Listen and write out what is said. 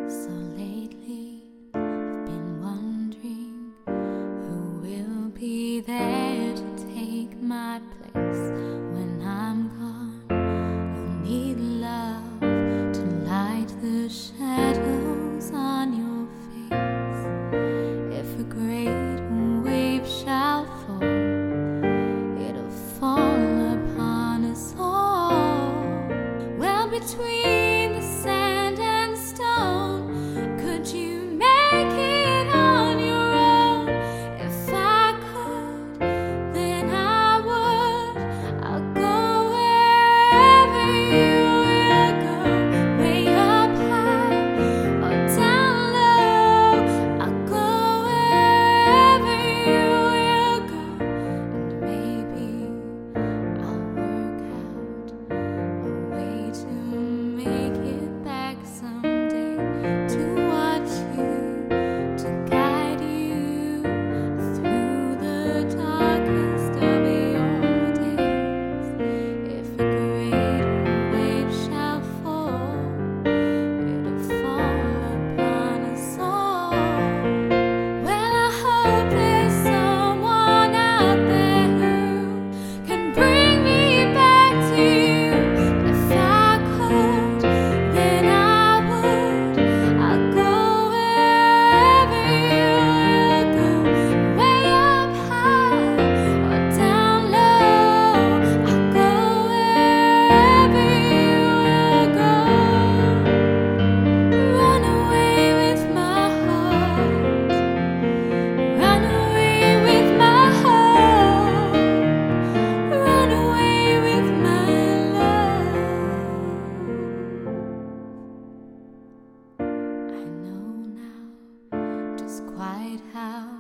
So lately, I've been wondering who will be there to take my place when I'm gone. You'll need love to light the shadows on your face. If a great wave shall fall, it'll fall upon us all. Well, between the sand and stone, could you make it on your own? If I could, then I would. I'll go wherever you will go, way up high or down low. I'll go wherever you will go, and maybe I'll work out a way to make it back someday, to watch you, to guide you through the darkest of your days. If a great wave shall fall, it'll fall upon us all. Well, I hope there's someone out there who can bring me back to you. If I could, then I would. I'll go wherever you will go, way up high or down low. I'll go wherever you will go. Run away with my heart. Run away with my heart. Run away with my love. I know now just quite how